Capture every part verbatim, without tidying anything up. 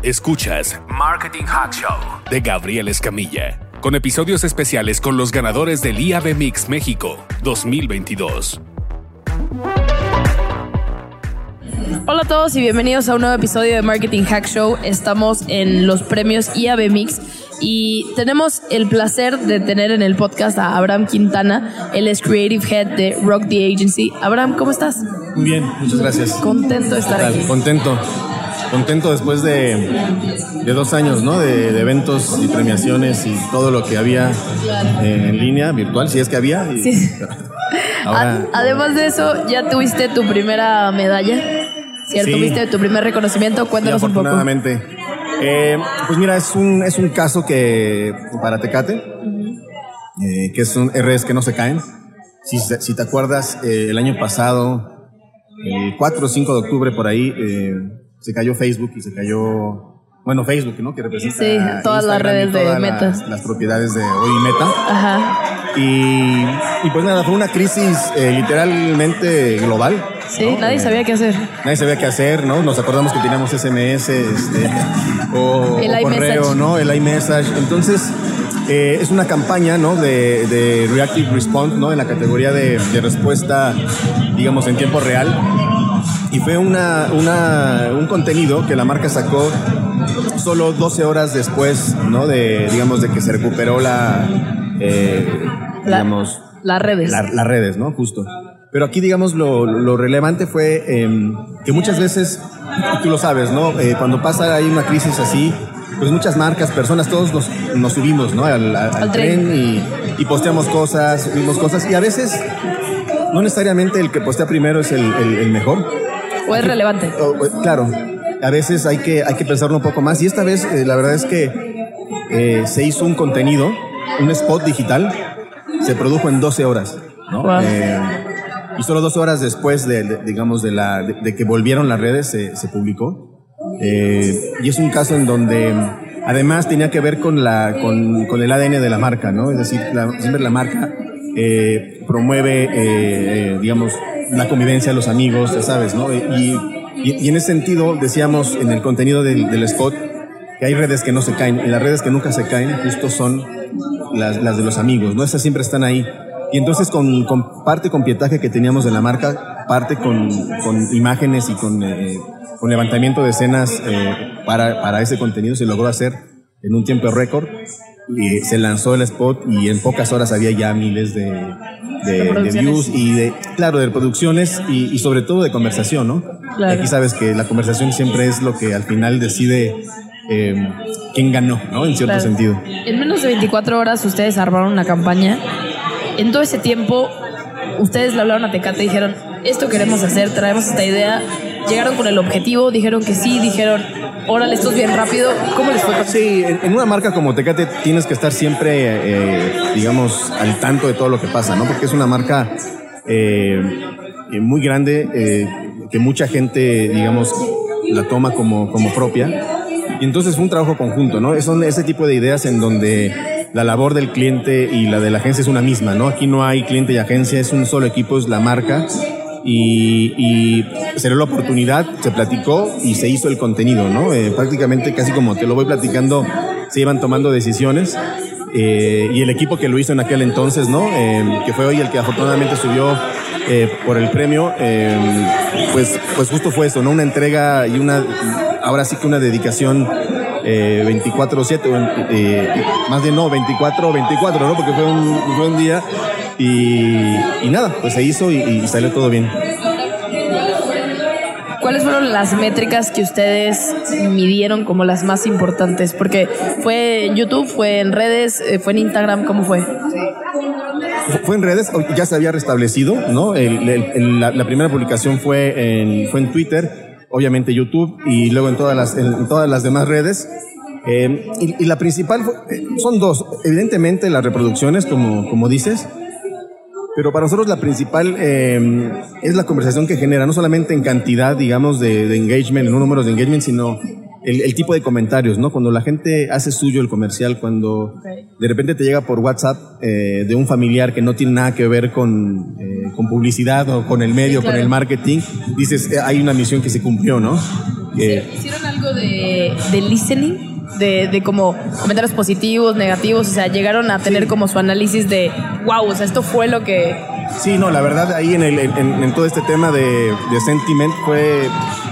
Escuchas Marketing Hack Show de Gabriel Escamilla, con episodios especiales con los ganadores del I A B Mix México dos mil veintidós. Hola a todos y bienvenidos a un nuevo episodio de Marketing Hack Show. Estamos en los premios I A B Mix y tenemos el placer de tener en el podcast a Abraham Quintana. Él es Creative Head de Rock The Agency. Abraham, ¿cómo estás? Muy bien, muchas gracias. Contento de estar aquí. Contento. Contento después de, de dos años, ¿no? De, de eventos y premiaciones y todo lo que había eh, en línea, virtual, si es que había. Y sí. Ahora, A, además de eso, ya tuviste tu primera medalla, ¿cierto? Sí. ¿Tuviste tu primer reconocimiento? Cuéntanos sí, un poco. afortunadamente. Eh, pues mira, es un, es un caso que para Tecate, uh-huh. eh, que son R Es que no se caen. Si, si te acuerdas, eh, el año pasado, el cuatro o cinco de octubre por ahí, eh, se cayó Facebook y se cayó, bueno, Facebook, ¿no? Que representa sí, todas Instagram las redes de todas Meta. Las, las propiedades de hoy Meta. Ajá. Y, y pues nada, fue una crisis eh, literalmente global. Sí, ¿no? nadie eh, sabía qué hacer. Nadie sabía qué hacer, ¿no? Nos acordamos que teníamos S M S este, o, el o correo, ¿no? El iMessage. Entonces, eh, es una campaña, ¿no? De, de Reactive Response, ¿no? En la categoría de, de respuesta, digamos, en tiempo real. Y fue una, una, un contenido que la marca sacó solo doce horas después, ¿no? De, digamos, de que se recuperó la, eh, la digamos... Las redes. La, las redes, ¿no? Justo. Pero aquí, digamos, lo, lo relevante fue eh, que muchas veces, y tú lo sabes, ¿no? Eh, cuando pasa ahí una crisis así, pues muchas marcas, personas, todos nos, nos subimos, ¿no? Al, al, al tren, tren y, y posteamos cosas, subimos cosas. Y a veces, no necesariamente el que postea primero es el, el, el mejor. O es relevante. O, o, claro. A veces hay que, hay que pensarlo un poco más. Y esta vez, eh, la verdad es que eh, se hizo un contenido, un spot digital, se produjo en doce horas, ¿no? Wow. Eh, y solo doce horas después de, de digamos, de, la, de, de que volvieron las redes se, se publicó. Eh, y es un caso en donde además tenía que ver con, la, con, con el A D N de la marca, ¿no? Es decir, la, siempre la marca eh, promueve, eh, eh, digamos, la convivencia de los amigos, ya sabes, ¿no? Y, y, y en ese sentido decíamos en el contenido del, del spot que hay redes que no se caen, y las redes que nunca se caen justo son las, las de los amigos, ¿no? Esas siempre están ahí. Y entonces con, con parte con pietaje que teníamos de la marca, parte con, con imágenes y con, eh, con levantamiento de escenas eh, para, para ese contenido se logró hacer en un tiempo récord. Y se lanzó el spot y en pocas horas había ya miles de, de, de views y de, claro, de producciones y, y sobre todo de conversación, ¿no? Claro. Aquí sabes que la conversación siempre es lo que al final decide eh, quién ganó, ¿no? En cierto claro. sentido. En menos de veinticuatro horas ustedes armaron una campaña. En todo ese tiempo ustedes le hablaron a Tecate y dijeron, esto queremos hacer, traemos esta idea. Llegaron con el objetivo, dijeron que sí, dijeron, órale, esto es bien rápido. ¿Cómo les fue? Sí, en, en una marca como Tecate tienes que estar siempre, eh, digamos, al tanto de todo lo que pasa, ¿no? Porque es una marca eh, muy grande, eh, que mucha gente, digamos, la toma como, como propia. Y entonces fue un trabajo conjunto, ¿no? Son ese tipo de ideas en donde la labor del cliente y la de la agencia es una misma, ¿no? Aquí no hay cliente y agencia, es un solo equipo, es la marca. Y, y se dio la oportunidad, se platicó y se hizo el contenido, ¿no? Eh, prácticamente casi como te lo voy platicando, se iban tomando decisiones eh, y el equipo que lo hizo en aquel entonces, ¿no? Eh, que fue hoy el que afortunadamente subió eh, por el premio, eh, pues, pues justo fue eso, ¿no? Una entrega y una, ahora sí que una dedicación eh, veinticuatro siete, eh, más de no, veinticuatro veinticuatro, ¿no? Porque fue un, fue un día. Y, y nada, pues se hizo y, y salió todo bien. ¿Cuáles fueron las métricas que ustedes midieron como las más importantes? Porque fue en YouTube, fue en redes, fue en Instagram, ¿cómo fue? Fue en redes, ya se había restablecido, ¿no? El, el, el, la, la primera publicación fue en, fue en Twitter, obviamente YouTube y luego en todas las, en todas las demás redes. Eh, y, y la principal fue, son dos, evidentemente las reproducciones, como, como dices. Pero para nosotros la principal eh, es la conversación que genera, no solamente en cantidad, digamos, de, de engagement, en números de engagement, sino el, el tipo de comentarios, ¿no? Cuando la gente hace suyo el comercial, cuando okay. de repente te llega por WhatsApp eh, de un familiar que no tiene nada que ver con, eh, con publicidad o con el medio, sí, claro. con el marketing, dices, eh, hay una misión que se cumplió, ¿no? Eh, ¿Hicieron algo de, de listening? De, de como comentarios positivos, negativos, o sea, llegaron a tener como su análisis de wow, o sea, esto fue lo que... Sí, no, la verdad ahí en, el, en, en todo este tema de, de Sentiment fue,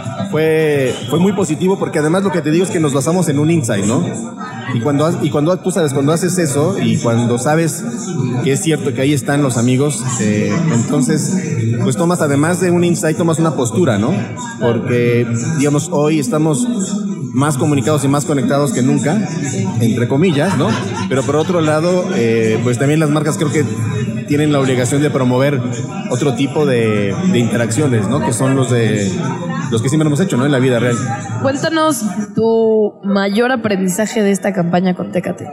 fue, fue muy positivo, porque además lo que te digo es que nos basamos en un insight, ¿no? Y cuando, y cuando tú sabes, cuando haces eso y cuando sabes que es cierto que ahí están los amigos, eh, entonces pues tomas, además de un insight, tomas una postura, ¿no? Porque digamos hoy estamos más comunicados y más conectados que nunca, entre comillas, ¿no? Pero por otro lado, eh, pues también las marcas creo que tienen la obligación de promover otro tipo de, de interacciones, ¿no? Que son los de los que siempre hemos hecho, ¿no? En la vida real. Cuéntanos tu mayor aprendizaje de esta campaña con Tecate.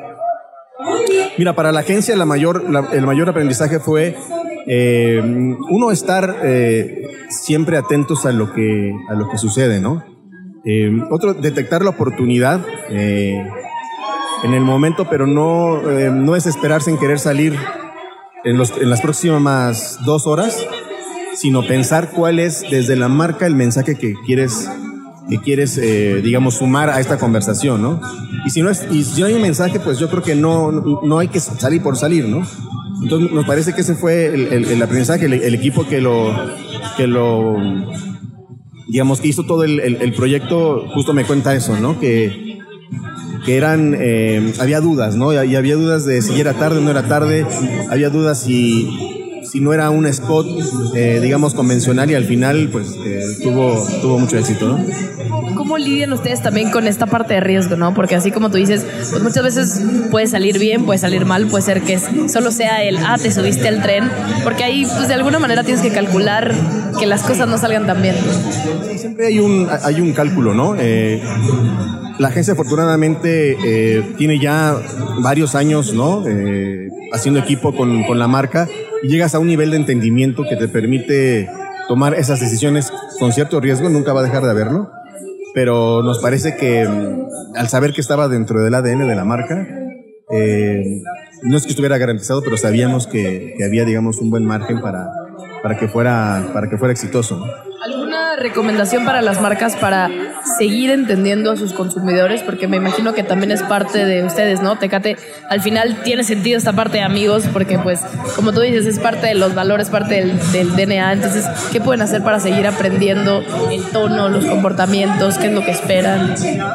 Mira, para la agencia la mayor, la, el mayor aprendizaje fue eh, uno estar eh, siempre atentos a lo que a lo que sucede, ¿no? Eh, otro, detectar la oportunidad eh, en el momento, pero no, eh, no es esperarse en querer salir en, los, en las próximas dos horas, sino pensar cuál es desde la marca el mensaje que quieres, que quieres eh, digamos, sumar a esta conversación, ¿no? Y si no, es, y si no hay un mensaje, pues yo creo que no, no hay que salir por salir, ¿no? Entonces nos parece que ese fue el, el, el aprendizaje, el, el equipo que lo... Que lo digamos, que hizo todo el, el, el proyecto, justo me cuenta eso, ¿no? Que, que eran, eh, había dudas, ¿no? Y había dudas de si era tarde o no era tarde, había dudas si, si no era un spot, eh, digamos, convencional, y al final, pues, eh, tuvo, tuvo mucho éxito, ¿no? ¿Cómo lidian ustedes también con esta parte de riesgo, no? Porque así como tú dices, pues muchas veces puede salir bien, puede salir mal, puede ser que solo sea el, ah, te subiste al tren, porque ahí, pues de alguna manera tienes que calcular que las cosas no salgan tan bien. Sí, siempre hay un, hay un cálculo, ¿no? Eh, la agencia afortunadamente eh, tiene ya varios años, ¿no? Eh, haciendo equipo con, con la marca, y llegas a un nivel de entendimiento que te permite tomar esas decisiones con cierto riesgo, nunca va a dejar de haberlo. Pero nos parece que al saber que estaba dentro del A D N de la marca, eh, no es que estuviera garantizado, pero sabíamos que, que había, digamos, un buen margen para, para, que, fuera, para que fuera exitoso, ¿no? ¿Alguna recomendación para las marcas para seguir entendiendo a sus consumidores? Porque me imagino que también es parte de ustedes, ¿no? Tecate, al final tiene sentido esta parte de amigos, porque pues, como tú dices, es parte de los valores, parte del, del D N A. Entonces, ¿qué pueden hacer para seguir aprendiendo el tono, los comportamientos, qué es lo que esperan?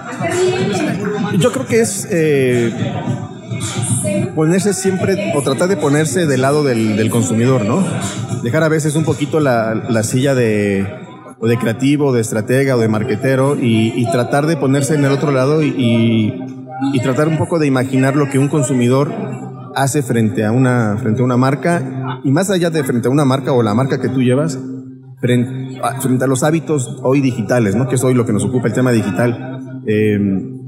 Yo creo que es eh, ponerse siempre, o tratar de ponerse del lado del, del consumidor, ¿no? Dejar a veces un poquito la, la silla de, o de creativo, de estratega o de marquetero, y, y tratar de ponerse en el otro lado y, y, y tratar un poco de imaginar lo que un consumidor hace frente a una, frente a una marca, y más allá de frente a una marca o la marca que tú llevas, frente a, frente a los hábitos hoy digitales, ¿no? Que es hoy lo que nos ocupa, el tema digital. Eh,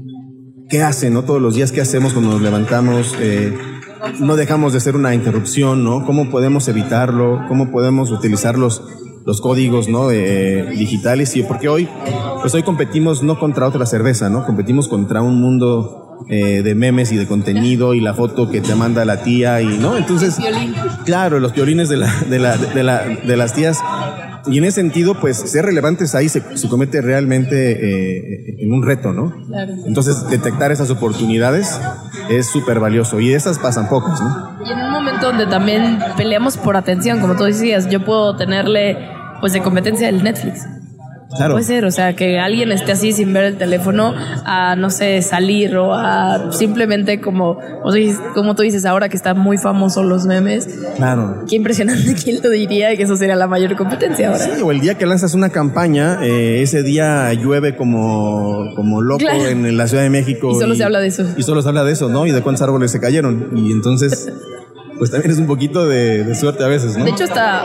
¿Qué hacen, no? Todos los días, ¿qué hacemos cuando nos levantamos? Eh, no dejamos de ser una interrupción, ¿no? ¿Cómo podemos evitarlo? ¿Cómo podemos utilizar los, los códigos, ¿no? Eh, digitales? Y porque hoy, pues hoy competimos no contra otra cerveza, ¿no? Competimos contra un mundo eh, de memes y de contenido, y la foto que te manda la tía, y ¿no? Entonces, claro, los violines de la, de la, de la, de las tías. Y en ese sentido, pues, ser relevantes ahí se, se comete realmente eh, en un reto, ¿no? Claro. Entonces, detectar esas oportunidades es súper valioso, y de esas pasan pocas, ¿no? Y en un momento donde también peleamos por atención, como tú decías, yo puedo tenerle, pues, de competencia el Netflix. Claro. Puede ser, o sea, que alguien esté así sin ver el teléfono, a, no sé, salir, o a simplemente como, como tú dices, ahora que están muy famosos los memes. Claro. Qué impresionante, ¿quién lo diría? Que eso sería la mayor competencia ahora. Sí, o el día que lanzas una campaña, eh, ese día llueve como, como loco, claro, en la Ciudad de México. Y solo y, se habla de eso. Y solo se habla de eso, ¿no? Y de cuántos árboles se cayeron. Y entonces, pues también es un poquito de, de suerte a veces, ¿no? De hecho, hasta...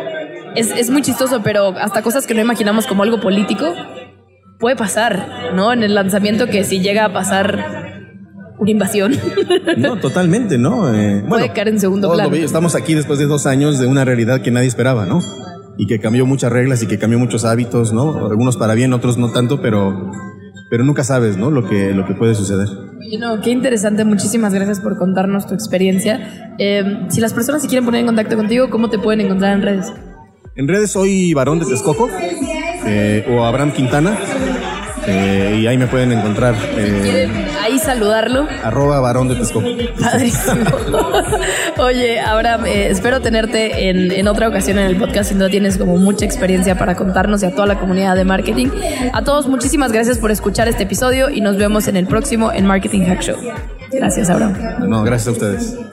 Es, es muy chistoso, pero hasta cosas que no imaginamos como algo político puede pasar, ¿no? En el lanzamiento, que si llega a pasar una invasión. No, totalmente, ¿no? Eh, puede bueno, caer en segundo plano. Estamos aquí después de dos años de una realidad que nadie esperaba, ¿no? Y que cambió muchas reglas y que cambió muchos hábitos, ¿no? Algunos para bien, otros no tanto, pero, pero nunca sabes, ¿no? Lo que, lo que puede suceder. Oye, no, qué interesante. Muchísimas gracias por contarnos tu experiencia. Eh, si las personas se quieren poner en contacto contigo, ¿cómo te pueden encontrar en redes? En redes soy Barón de Texcoco, eh, o Abraham Quintana. Eh, y ahí me pueden encontrar. Eh, ¿Quieren ahí saludarlo? Arroba varón de Texcoco. Padrísimo. Oye, Abraham, eh, espero tenerte en, en otra ocasión en el podcast. Sin duda tienes como mucha experiencia para contarnos y a toda la comunidad de marketing. A todos, muchísimas gracias por escuchar este episodio y nos vemos en el próximo en Marketing Hack Show. Gracias, Abraham. No, gracias a ustedes.